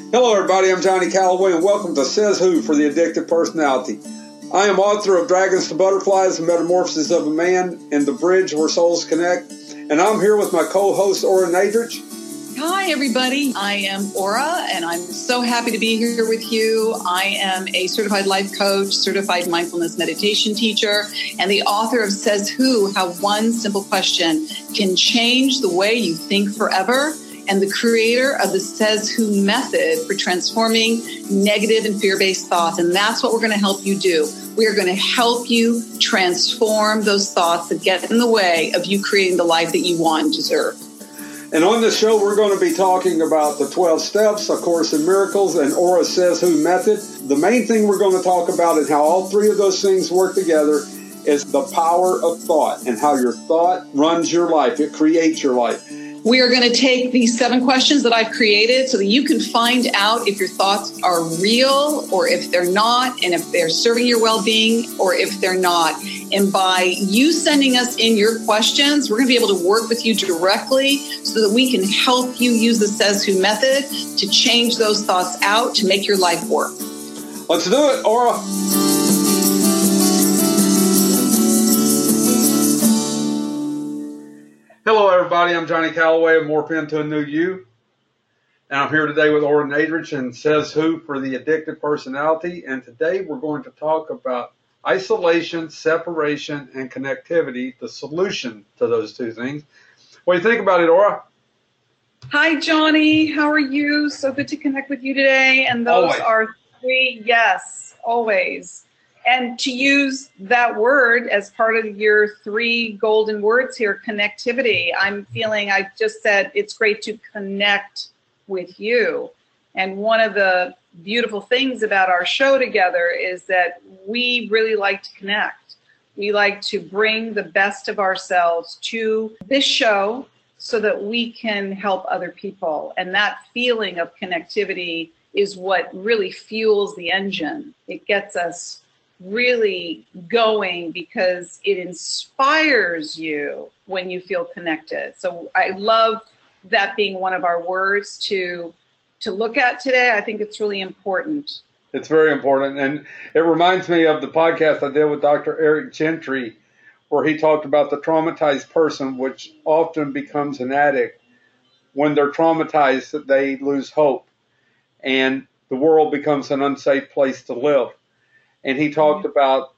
Hello everybody, I'm Johnny Calloway and welcome to Says Who for the Addictive Personality. I am author of Dragons to Butterflies, The Metamorphosis of a Man, and The Bridge Where Souls Connect. And I'm here with my co-host, Ora Nadrich. Hi, everybody. I am Ora, and I'm so happy to be here with you. I am a certified life coach, certified mindfulness meditation teacher, and the author of Says Who, How One Simple Question Can Change the Way You Think Forever, and the creator of the Says Who method for transforming negative and fear-based thoughts. And that's what we're going to help you do. We are going to help you transform those thoughts that get in the way of you creating the life that you want and deserve. And on this show, we're going to be talking about the 12 steps, A Course in Miracles, and Ora Says Who method. The main thing we're going to talk about and how all three of those things work together is the power of thought and how your thought runs your life. It creates your life. We are going to take these 7 questions that I've created so that you can find out if your thoughts are real or if they're not, and if they're serving your well-being or if they're not. And by you sending us in your questions, we're going to be able to work with you directly so that we can help you use the Says Who method to change those thoughts out to make your life work. Let's do it, Ora. Hello, everybody. I'm Johnny Calloway of Morph Into a New You. And I'm here today with Ora Nadrich and Says Who for the Addictive Personality. And today we're going to talk about isolation, separation, and connectivity, the solution to those two things. What do you think about it, Ora? Hi, Johnny. How are you? So good to connect with you today. And those are 3, yes, always. And to use that word as part of your 3 golden words here, connectivity, I'm feeling, I just said, it's great to connect with you. And one of the beautiful things about our show together is that we really like to connect. We like to bring the best of ourselves to this show so that we can help other people. And that feeling of connectivity is what really fuels the engine. It gets us really going because it inspires you when you feel connected. So I love that being one of our words to look at today. I think it's really important. It's very important. And it reminds me of the podcast I did with Dr. Eric Gentry, where he talked about the traumatized person, which often becomes an addict. When they're traumatized, that they lose hope and the world becomes an unsafe place to live. And he talked about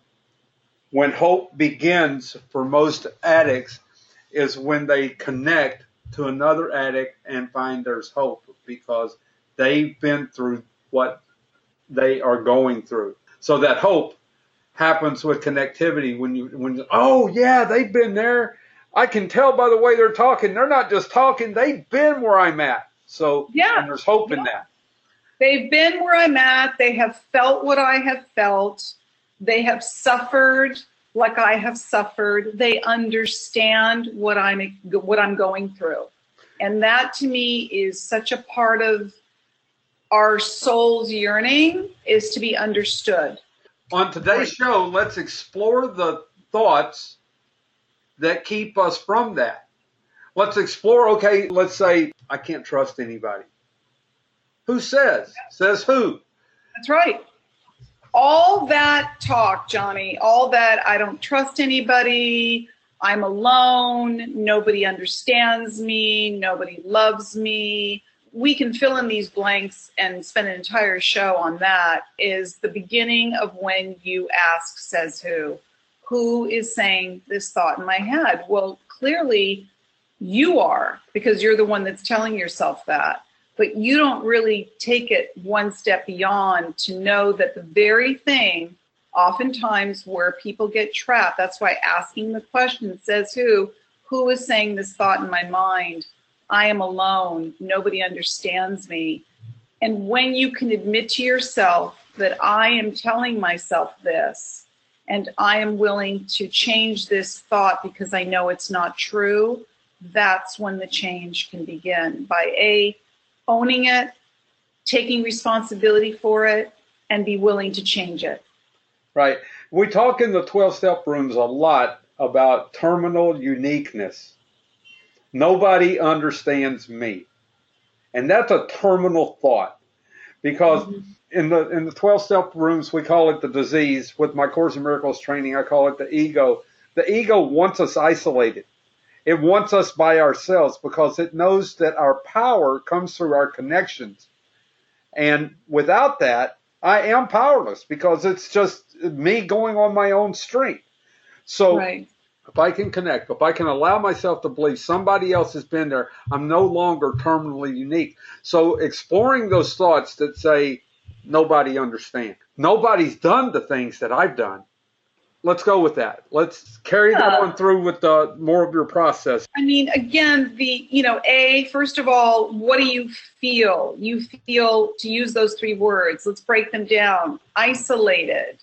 when hope begins for most addicts is when they connect to another addict and find there's hope because they've been through what they are going through. So that hope happens with connectivity when oh yeah, they've been there. I can tell by the way they're talking. They're not just talking, they've been where I'm at. So yeah, and there's hope in that. They've been where I'm at. They have felt what I have felt. They have suffered like I have suffered. They understand what I'm going through. And that to me is such a part of our soul's yearning, is to be understood. On today's show, let's explore the thoughts that keep us from that. Let's explore, okay, let's say I can't trust anybody. Who says? Says who? That's right. All that talk, Johnny, all that I don't trust anybody, I'm alone, nobody understands me, nobody loves me. We can fill in these blanks and spend an entire show on that, is the beginning of when you ask, says who? Who is saying this thought in my head? Well, clearly you are, because you're the one that's telling yourself that. But you don't really take it one step beyond to know that the very thing, oftentimes where people get trapped, that's why asking the question, says who is saying this thought in my mind? I am alone. Nobody understands me. And when you can admit to yourself that I am telling myself this, and I am willing to change this thought because I know it's not true, that's when the change can begin. By owning it, taking responsibility for it, and be willing to change it. Right. We talk in the 12-step rooms a lot about terminal uniqueness. Nobody understands me. And that's a terminal thought. because in the 12-step rooms, we call it the disease. With my Course in Miracles training, I call it the ego. The ego wants us isolated. It wants us by ourselves because it knows that our power comes through our connections. And without that, I am powerless because it's just me going on my own strength. So if I can connect, if I can allow myself to believe somebody else has been there, I'm no longer terminally unique. So exploring those thoughts that say, nobody understands. Nobody's done the things that I've done. Let's go with that. Let's carry that on through with more of your process. I mean, again, first of all, what do you feel? You feel, to use those 3 words, let's break them down. Isolated,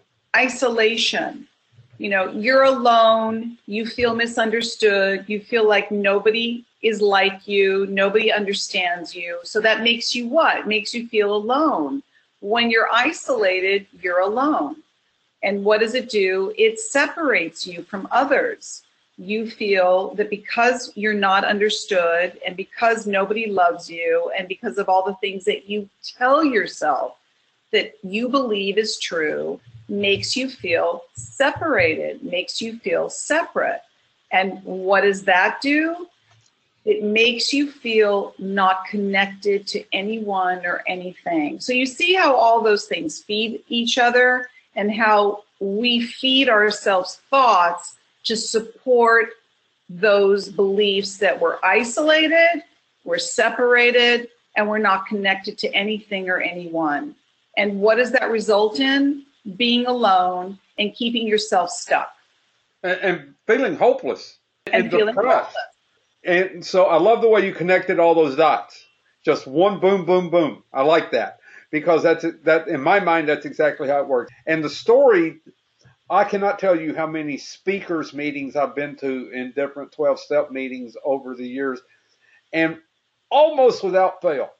isolation. You're alone. You feel misunderstood. You feel like nobody is like you. Nobody understands you. So that makes you what? It makes you feel alone. When you're isolated, you're alone. And what does it do? It separates you from others. You feel that because you're not understood and because nobody loves you and because of all the things that you tell yourself that you believe is true, makes you feel separated, makes you feel separate. And what does that do? It makes you feel not connected to anyone or anything. So you see how all those things feed each other, and how we feed ourselves thoughts to support those beliefs that we're isolated, we're separated, and we're not connected to anything or anyone. And what does that result in? Being alone and keeping yourself stuck. And feeling hopeless. And feeling hopeless. And so I love the way you connected all those dots. Just one boom, boom, boom. I like that. Because that in my mind, that's exactly how it works. And the story, I cannot tell you how many speakers meetings I've been to in different 12-step meetings over the years. And almost without fail,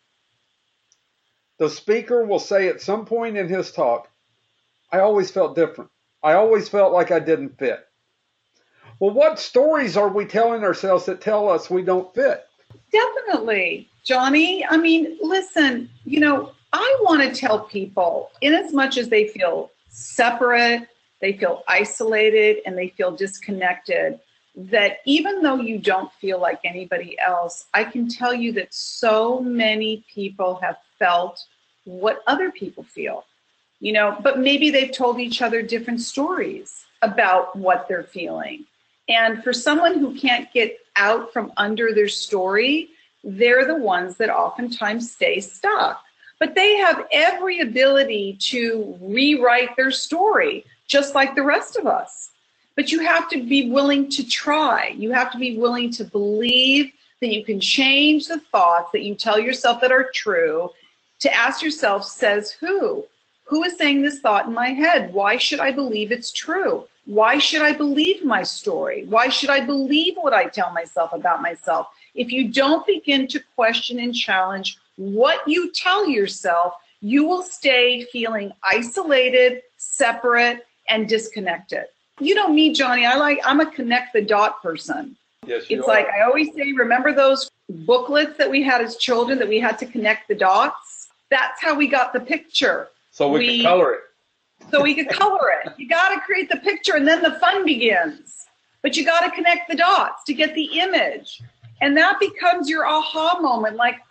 the speaker will say at some point in his talk, I always felt different. I always felt like I didn't fit. Well, what stories are we telling ourselves that tell us we don't fit? Definitely, Johnny. I mean, listen, I want to tell people, in as much as they feel separate, they feel isolated, and they feel disconnected, that even though you don't feel like anybody else, I can tell you that so many people have felt what other people feel, but maybe they've told each other different stories about what they're feeling. And for someone who can't get out from under their story, they're the ones that oftentimes stay stuck. But they have every ability to rewrite their story, just like the rest of us. But you have to be willing to try. You have to be willing to believe that you can change the thoughts that you tell yourself that are true, to ask yourself, says who? Who is saying this thought in my head? Why should I believe it's true? Why should I believe my story? Why should I believe what I tell myself about myself? If you don't begin to question and challenge what you tell yourself, you will stay feeling isolated, separate, and disconnected. You know me, Johnny, I'm a connect the dot person. Yes, you it's are. Like I always say, remember those booklets that we had as children that we had to connect the dots? That's how we got the picture. So we could color it. So we could color it. You got to create the picture and then the fun begins. But you got to connect the dots to get the image. And that becomes your aha moment, like,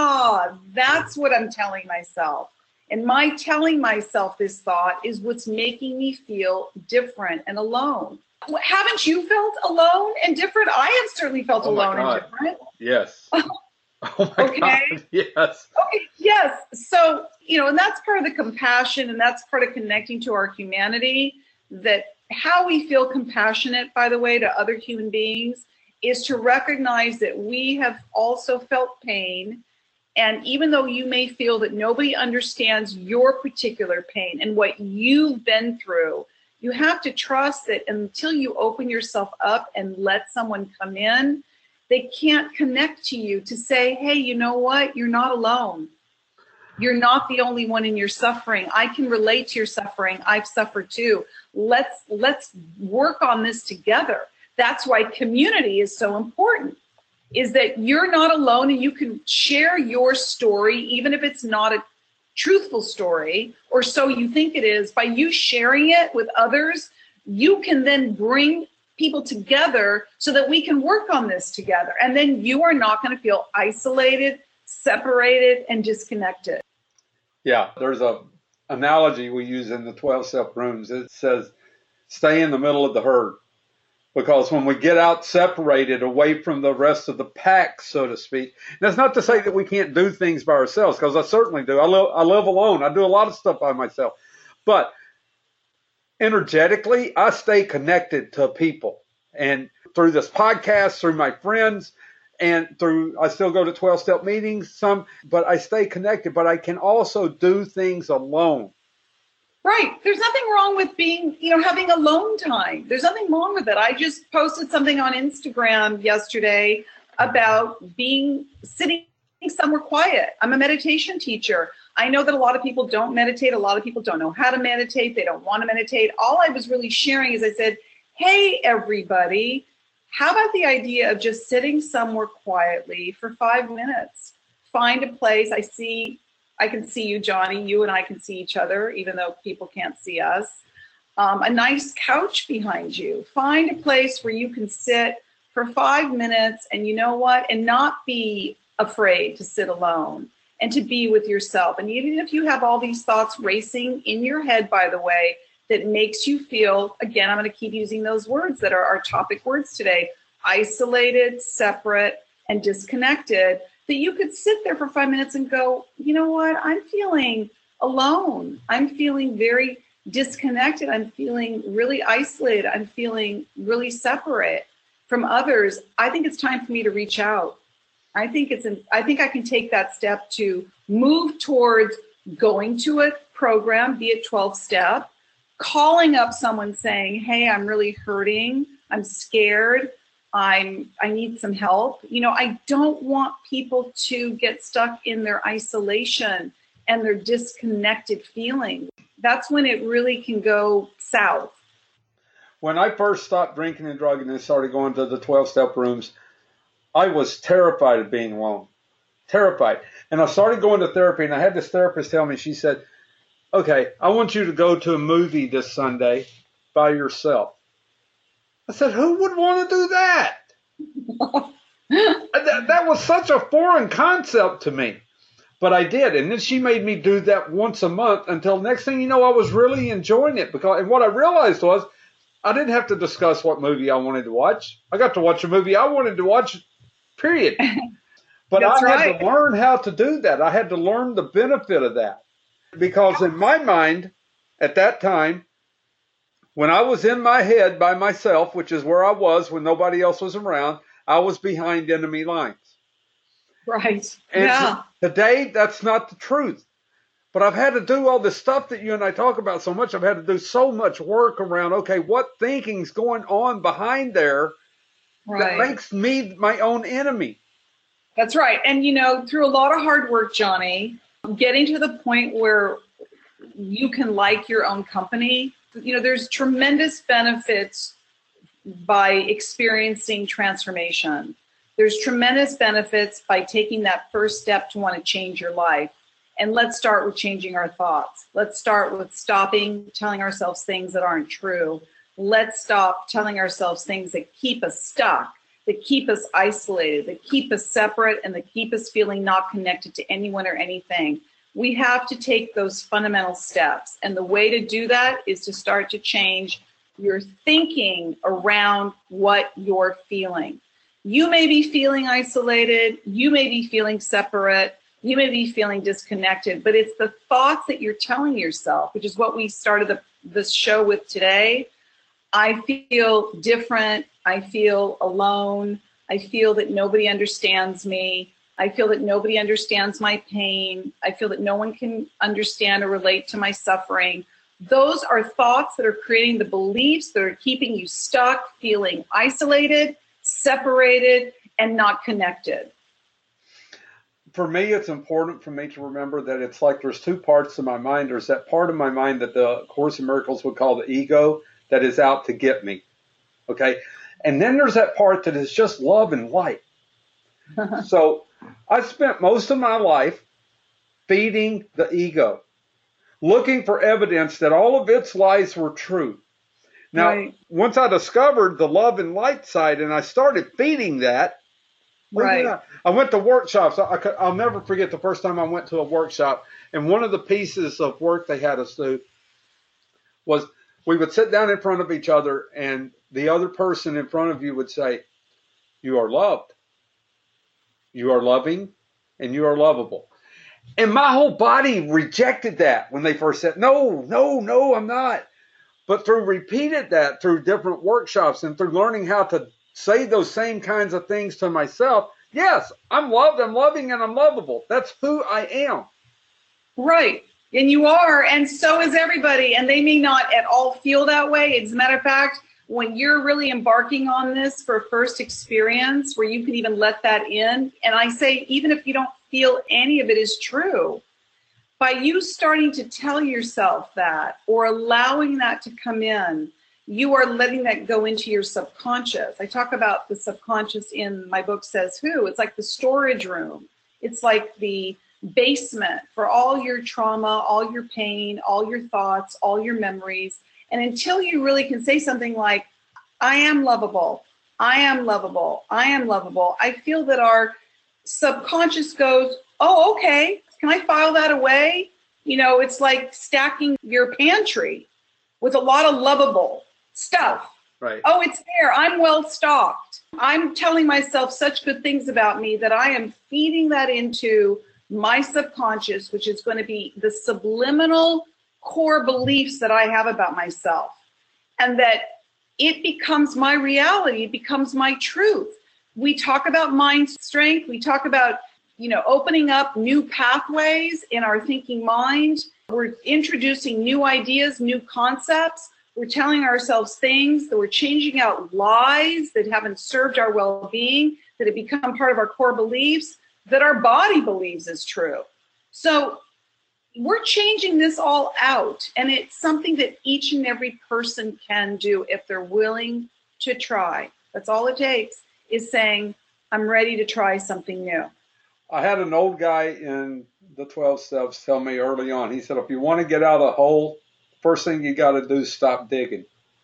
that's what I'm telling myself. And my telling myself this thought is what's making me feel different and alone. Haven't you felt alone and different? I have certainly felt alone and different. Yes. Oh my okay. God. Yes. Okay. Yes. So, and that's part of the compassion, and that's part of connecting to our humanity, that how we feel compassionate, by the way, to other human beings is to recognize that we have also felt pain. And even though you may feel that nobody understands your particular pain and what you've been through, you have to trust that until you open yourself up and let someone come in, they can't connect to you to say, hey, you know what? You're not alone. You're not the only one in your suffering. I can relate to your suffering. I've suffered too. Let's work on this together. That's why community is so important, is that you're not alone and you can share your story, even if it's not truthful story, or so you think it is. By you sharing it with others, you can then bring people together so that we can work on this together. And then you are not going to feel isolated, separated, and disconnected. Yeah, there's a analogy we use in the 12-step rooms. It says, stay in the middle of the herd. Because when we get out separated away from the rest of the pack, so to speak, and that's not to say that we can't do things by ourselves, because I certainly do. I live alone. I do a lot of stuff by myself. But energetically, I stay connected to people. And through this podcast, through my friends, and I still go to 12-step meetings, but I stay connected. But I can also do things alone. Right. There's nothing wrong with having alone time. There's nothing wrong with it. I just posted something on Instagram yesterday about sitting somewhere quiet. I'm a meditation teacher. I know that a lot of people don't meditate. A lot of people don't know how to meditate. They don't want to meditate. All I was really sharing is I said, hey, everybody, how about the idea of just sitting somewhere quietly for 5 minutes? Find a place. I can see you, Johnny. You and I can see each other, even though people can't see us. A nice couch behind you. Find a place where you can sit for 5 minutes, and you know what? And not be afraid to sit alone and to be with yourself. And even if you have all these thoughts racing in your head, by the way, that makes you feel, again, I'm going to keep using those words that are our topic words today, isolated, separate, and disconnected, that you could sit there for 5 minutes and go, you know what, I'm feeling alone. I'm feeling very disconnected. I'm feeling really isolated. I'm feeling really separate from others. I think it's time for me to reach out. I think I can take that step to move towards going to a program, be it 12-step, calling up someone saying, hey, I'm really hurting. I'm scared. I need some help. I don't want people to get stuck in their isolation and their disconnected feeling. That's when it really can go south. When I first stopped drinking and drugging and started going to the 12-step rooms, I was terrified of being alone. Terrified. And I started going to therapy, and I had this therapist tell me, she said, okay, I want you to go to a movie this Sunday by yourself. I said, who would want to do that? That was such a foreign concept to me. But I did. And then she made me do that once a month until next thing you know, I was really enjoying it. And what I realized was I didn't have to discuss what movie I wanted to watch. I got to watch a movie I wanted to watch, period. But I had to learn how to do that. I had to learn the benefit of that. Because in my mind, at that time, when I was in my head by myself, which is where I was when nobody else was around, I was behind enemy lines. Right. And yeah. Today, that's not the truth. But I've had to do all this stuff that you and I talk about so much. I've had to do so much work around, okay, what thinking's going on behind there that makes me my own enemy. That's right. And, through a lot of hard work, Johnny, getting to the point where you can like your own company, there's tremendous benefits by experiencing transformation. There's tremendous benefits by taking that first step to want to change your life. And let's start with changing our thoughts. Let's start with stopping telling ourselves things that aren't true. Let's stop telling ourselves things that keep us stuck, that keep us isolated, that keep us separate, and that keep us feeling not connected to anyone or anything. We have to take those fundamental steps. And the way to do that is to start to change your thinking around what you're feeling. You may be feeling isolated. You may be feeling separate. You may be feeling disconnected, but it's the thoughts that you're telling yourself, which is what we started this show with today. I feel different. I feel alone. I feel that nobody understands me. I feel that nobody understands my pain. I feel that no one can understand or relate to my suffering. Those are thoughts that are creating the beliefs that are keeping you stuck, feeling isolated, separated, and not connected. For me, it's important for me to remember that it's like there's two parts of my mind. There's that part of my mind that the Course in Miracles would call the ego that is out to get me. Okay? And then there's that part that is just love and light. So I spent most of my life feeding the ego, looking for evidence that all of its lies were true. Now, Right. once I discovered the love and light side and I started feeding that, Right. I went to workshops. I'll never forget the first time I went to a workshop, and one of the pieces of work they had us do was we would sit down in front of each other, and the other person in front of you would say, "You are loved, you are loving, and you are lovable." And my whole body rejected that when they first said, "No, no, no, I'm not." But through repeated that, through different workshops and through learning how to say those same kinds of things to myself, yes, I'm loved, I'm loving, and I'm lovable. That's who I am. Right. And you are, and so is everybody. And they may not at all feel that way. As a matter of fact, when you're really embarking on this for first experience, where you can even let that in, and I say, even if you don't feel any of it is true, by you starting to tell yourself that or allowing that to come in, you are letting that go into your subconscious. I talk about the subconscious in my book, Says Who. It's like the storage room. It's like the basement for all your trauma, all your pain, all your thoughts, all your memories. And until you really can say something like, I am lovable, I am lovable, I am lovable, I feel that our subconscious goes, oh, okay, can I file that away? You know, it's like stacking your pantry with a lot of lovable stuff. Right. Oh, it's there. I'm well stocked. I'm telling myself such good things about me that I am feeding that into my subconscious, which is going to be the subliminal core beliefs that I have about myself. And that it becomes my reality, it becomes my truth. We talk about mind strength. We talk about, you know, opening up new pathways in our thinking mind. We're introducing new ideas, new concepts. We're telling ourselves things that we're changing out lies that haven't served our well-being, that have become part of our core beliefs, that our body believes is true. So we're changing this all out, and it's something that each and every person can do if they're willing to try. That's all it takes, is saying, I'm ready to try something new. I had an old guy in the 12 steps tell me early on, he said, if you want to get out of a hole, first thing you got to do is stop digging.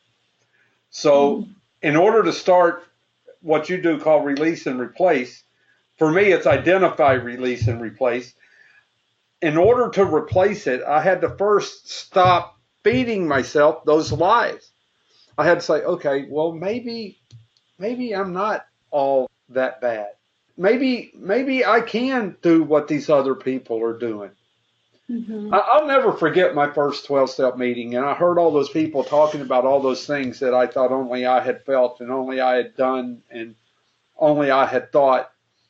So in order to start what you do called release and replace, for me, it's identify, release, and replace. In order to replace it, I had to first stop feeding myself those lies. I had to say, okay, well, maybe I'm not all that bad. Maybe I can do what these other people are doing. Mm-hmm. I'll never forget my first 12-step meeting, and I heard all those people talking about all those things that I thought only I had felt and only I had done and only I had thought.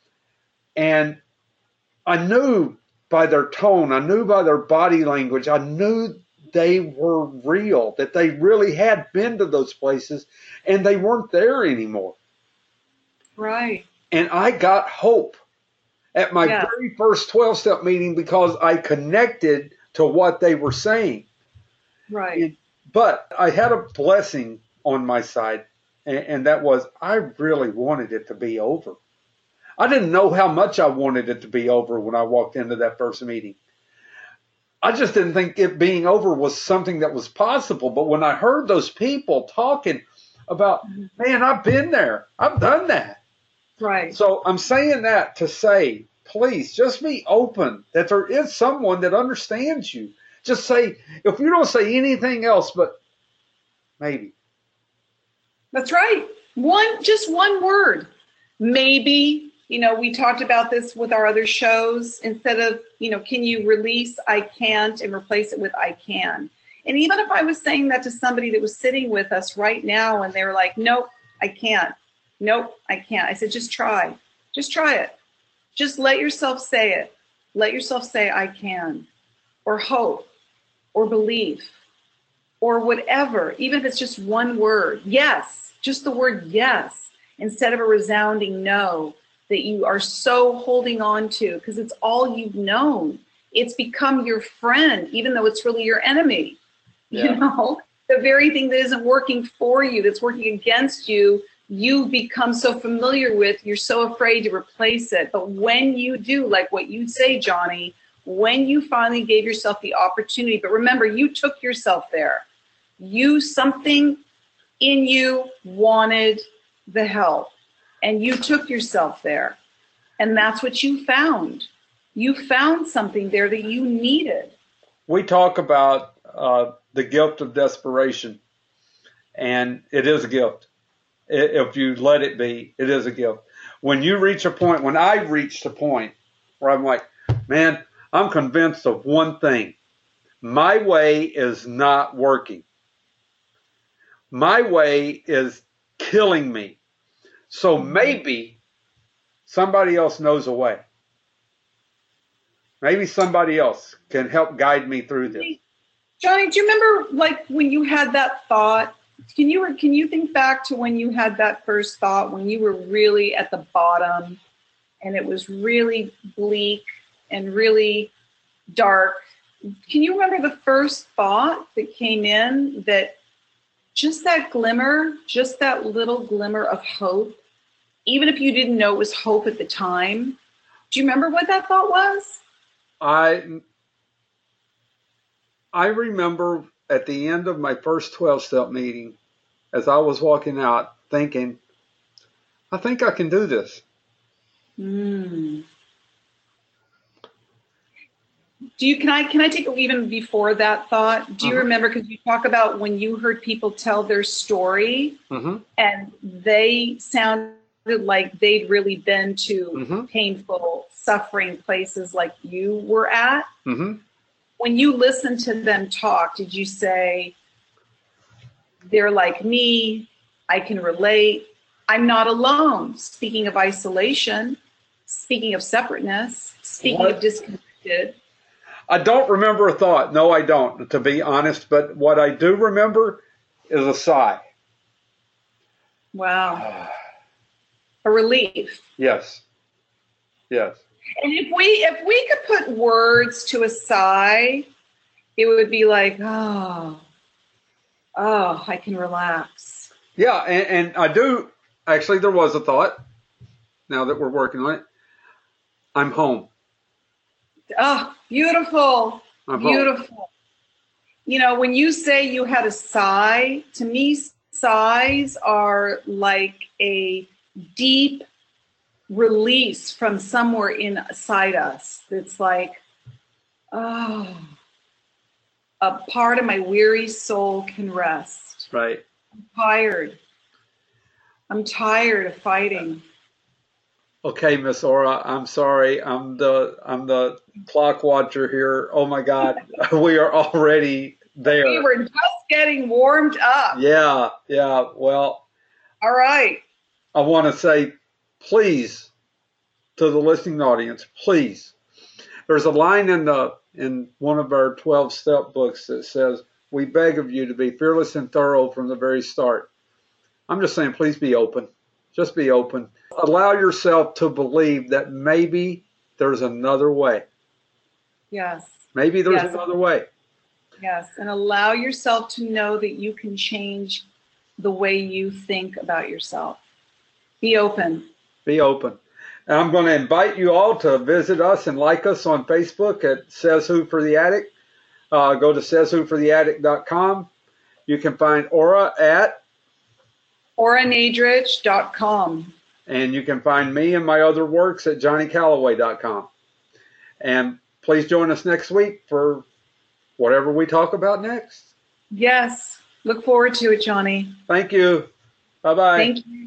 And I knew by their tone, I knew by their body language, I knew they were real, that they really had been to those places and they weren't there anymore. Right. And I got hope at my very first 12-step meeting because I connected to what they were saying. Right. But I had a blessing on my side, and that was I really wanted it to be over. I didn't know how much I wanted it to be over when I walked into that first meeting. I just didn't think it being over was something that was possible. But when I heard those people talking about, man, I've been there, I've done that. Right. So I'm saying that to say, please, just be open that there is someone that understands you. Just say, if you don't say anything else, but maybe. That's right. Just one word. Maybe. You know, we talked about this with our other shows. Instead of, you know, can you release I can't and replace it with I can? And even if I was saying that to somebody that was sitting with us right now and they were like, nope, I can't. Nope, I can't. I said, just try. Just try it. Just let yourself say it. Let yourself say I can, or hope, or belief, or whatever, even if it's just one word. Yes, just the word yes, instead of a resounding no that you are so holding on to because it's all you've known. It's become your friend, even though it's really your enemy. Yeah. You know, the very thing that isn't working for you, that's working against you, you've become so familiar with, you're so afraid to replace it. But when you do, like what you say, Johnny, when you finally gave yourself the opportunity. But remember, you took yourself there. Something in you wanted the help, and you took yourself there. And that's what you found. You found something there that you needed. We talk about the gift of desperation, and it is a gift. If you let it be, it is a gift. When you reach a point, when I reached a point where I'm like, man, I'm convinced of one thing. My way is not working. My way is killing me. So maybe somebody else knows a way. Maybe somebody else can help guide me through this. Johnny, do you remember like when you had that thought? Can you think back to when you had that first thought, when you were really at the bottom and it was really bleak and really dark? Can you remember the first thought that came in, that just that glimmer, just that little glimmer of hope, even if you didn't know it was hope at the time? Do you remember what that thought was? I remember at the end of my first 12-step meeting, as I was walking out, thinking, I think I can do this. Can I take it even before that thought? Do you remember, because you talk about when you heard people tell their story and they sounded like they'd really been to painful, suffering places like you were at. When you listened to them talk, did you say, they're like me, I can relate, I'm not alone? Speaking of isolation, speaking of separateness, speaking of disconnected. I don't remember a thought. No, I don't, to be honest. But what I do remember is a sigh. Wow. A relief. Yes. Yes. And if we could put words to a sigh, it would be like, oh, I can relax. Yeah, and I do. Actually, there was a thought. Now that we're working on it, I'm home. Oh, beautiful. Beautiful. Home. You know, when you say you had a sigh, to me, sighs are like a deep release from somewhere inside us. It's like, oh, a part of my weary soul can rest. Right. I'm tired of fighting. Okay, Miss Aura, I'm sorry. I'm the clock watcher here. Oh my God, we are already there. We were just getting warmed up. Yeah. Well. All right. I want to say, please, to the listening audience, please. There's a line in one of our 12-step books that says, "We beg of you to be fearless and thorough from the very start." I'm just saying, please be open. Just be open. Allow yourself to believe that maybe there's another way. Yes. Maybe there's another way. Yes. And allow yourself to know that you can change the way you think about yourself. Be open. Be open. And I'm going to invite you all to visit us and like us on Facebook at Says Who for the Attic. Go to sayswhofortheattic.com. You can find Aura at auranadrich.com. And you can find me and my other works at johnnycallaway.com. And please join us next week for whatever we talk about next. Yes. Look forward to it, Johnny. Thank you. Bye-bye. Thank you.